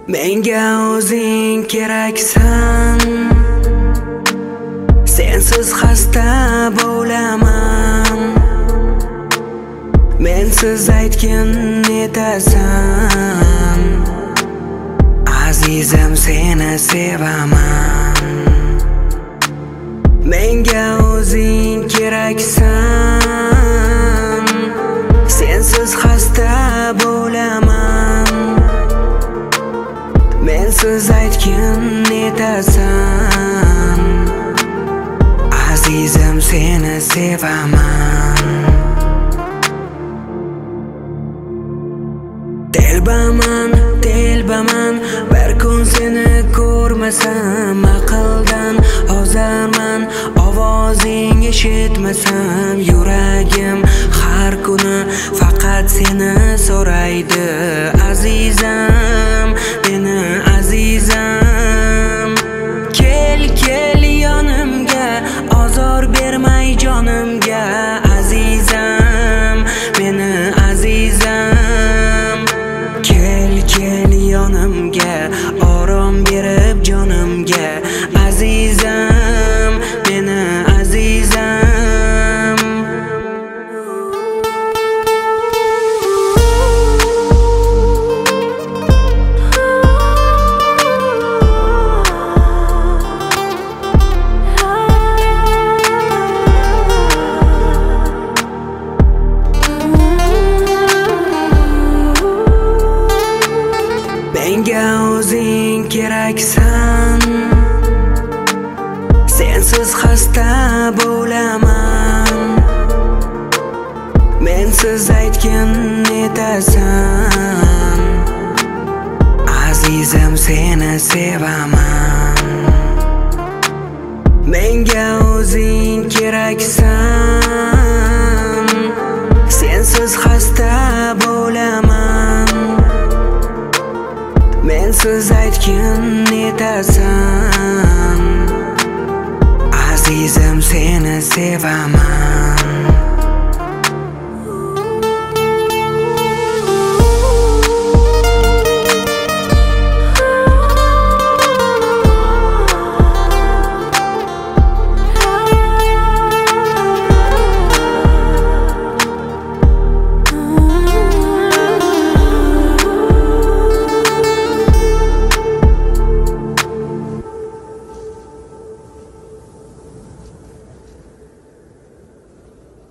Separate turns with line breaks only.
Menga o'zing keraksan, sensiz xasta bo'laman. Mensiz aytgin netasan, azizim seni sevaman. Menga o'zing keraksan, sensiz xasta bo'laman. Mensiz aytgin netasan, azizim seni sevaman. Telbaman bir kun seni ko'rmasam, aqldan ozarman. Ovozing eshitmasam, yuragim har kuni faqat seni so'raydi. Azizam, meni azizam, kel yonimga, ozor bermay jonimga. Azizam, meni azizam, kel yonimga, orom berib jonimga. Azizam, meni azizam. Menga o'zing keraksan, sensiz xasta bo'laman. Mensiz aytgin netasan, azizim seni sevaman. Menga o'zing keraksan,